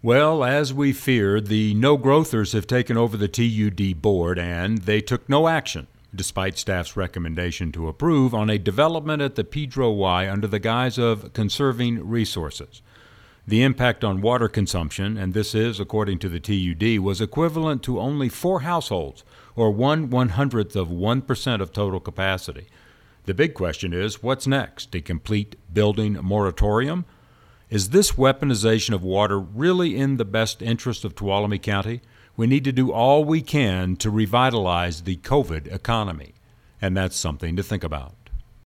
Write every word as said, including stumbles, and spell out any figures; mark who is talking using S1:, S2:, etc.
S1: Well, as we feared, the no-growthers have taken over the T U D board, and they took no action, despite staff's recommendation to approve on a development at the Pedro Y under the guise of conserving resources. The impact on water consumption, and this is, according to the T U D, was equivalent to only four households, or one one-hundredth of one percent of total capacity. The big question is, what's next? A complete building moratorium? Is this weaponization of water really in the best interest of Tuolumne County? We need to do all we can to revitalize the COVID economy, and that's something to think about.